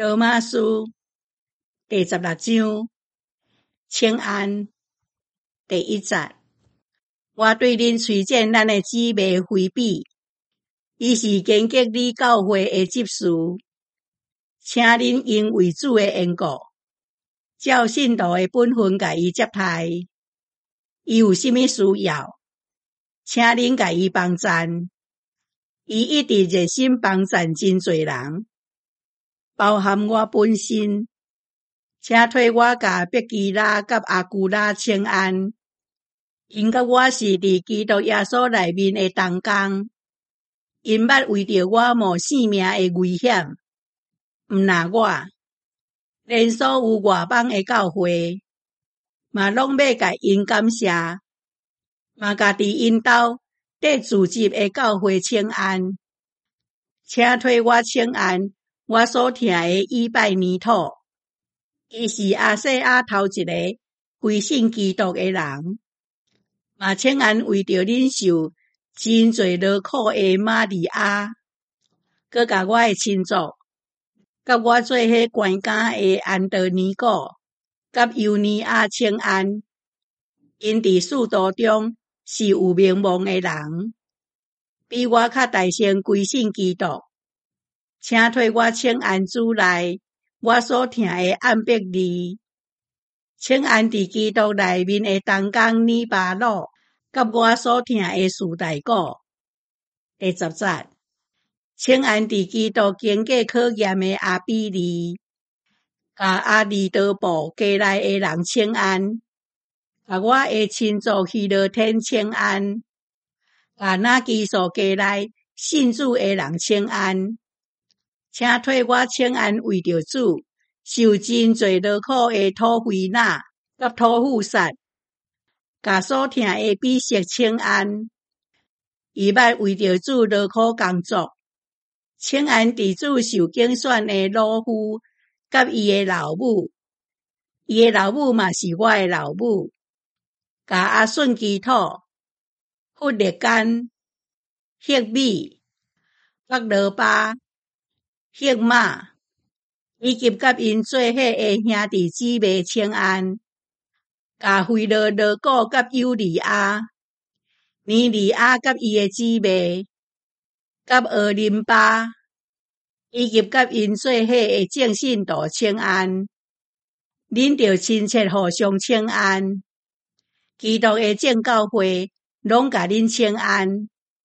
罗马书第16章请安第1节。我对恁推荐咱的姊妹菲比，伊是建国里教会的执事，请恁因为主的缘故，照信徒的本分甲伊接待。伊有甚物需要，请恁甲伊帮赞。伊一直热心帮赞真侪人，包含我本身，请替我甲伯基拉甲阿古拉请安。因甲我是伫基督耶稣内面的同工，因捌为着我冒性命的危险，毋但我，连所有外邦的教会，嘛拢要甲因感谢，嘛甲伫因兜缀自集的教会请安。请替我请安我所听的以拜尼土，伊是亚细亚头一个归信基督的人。嘛请安为着忍受真侪劳苦的玛利亚，佮甲我的亲族，甲我做迄关家的安德尼古，甲尤尼亚请安。因伫使徒中是有名望的人，比我较大先归信基督。请替我请安主内我所听的暗伯利，请安伫基督内面的同工尼巴鲁，甲我所听的士大古。第10节，请安伫基督经过考验的阿比利，甲阿利多布家内的人请安，甲我的亲族希罗天请安，甲那基素家内信主的人请安。请替我请安为着主受真侪劳苦的土菲那甲土富撒，甲所听的比色请安。伊捌为着主劳苦工作，请安伫主受拣选的老夫甲伊的老母，伊的老母嘛是我的老母。甲阿顺基土、弗列干、赫米、伯罗巴、赫马，以及甲因做伙的兄弟姊妹请安。甲菲罗罗古甲尤利亚、尼利亚甲伊的姊妹，甲俄林巴，以及甲因做伙的正信徒请安。恁着亲切互相请安。基督的正教会拢甲恁请安。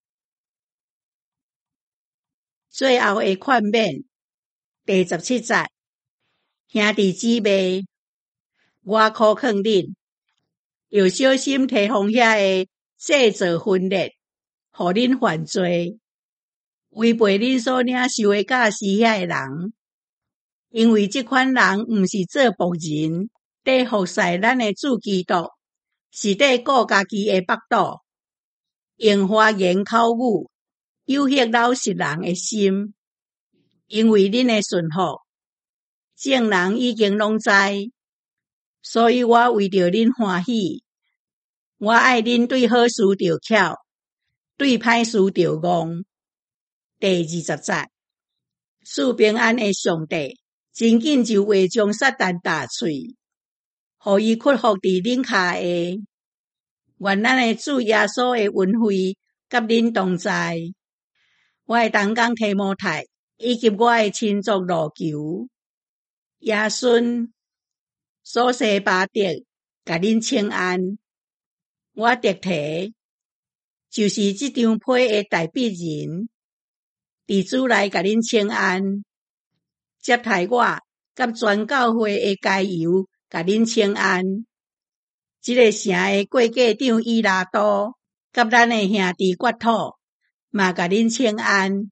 最后的劝勉，第17节，兄弟姊妹，我苦劝恁，要小心提防遐个制造分裂，互恁犯罪，违背恁所领受的教示遐个人。因为这款人毋是做仆人，伫服侍咱的主基督，是伫顾家己的腹肚，用花言巧语诱惑老实人的心。因为恁的顺服，众人已经拢知，所以我为着恁欢喜。我爱恁对好事着巧，对歹事着戆。第20节，赐平安的上帝，真紧就会将撒旦打碎，互伊屈服伫恁骹下。愿咱的主耶稣的恩惠甲恁同在。我的同工提摩太，以及我的亲族路求、亚顺、索西巴德，甲恁请安。我特提，就是这张批的代笔人，伫主内甲恁请安。接待我甲全教会的加油，甲恁请安。这个城的过价长伊拉多，甲咱的兄弟决土，嘛甲恁请安。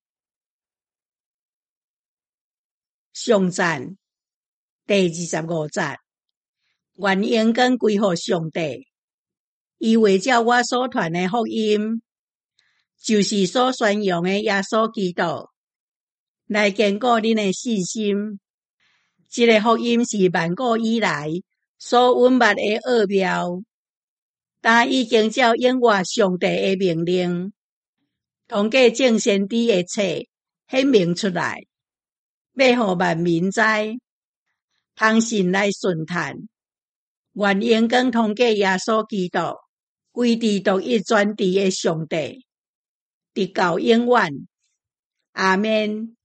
上赞第25节，愿荣光归乎上帝，伊为照我所传的福音，就是所宣扬的耶稣基督，来坚固恁的信心。这个福音是万古以来所隐密的奥妙，但已经照永活上帝的命令，通过众先知的册显明出来。 要互万民知，通信来顺叹。愿荣光通过耶稣基督，唯伫独一全智的上帝，直到永远。阿们。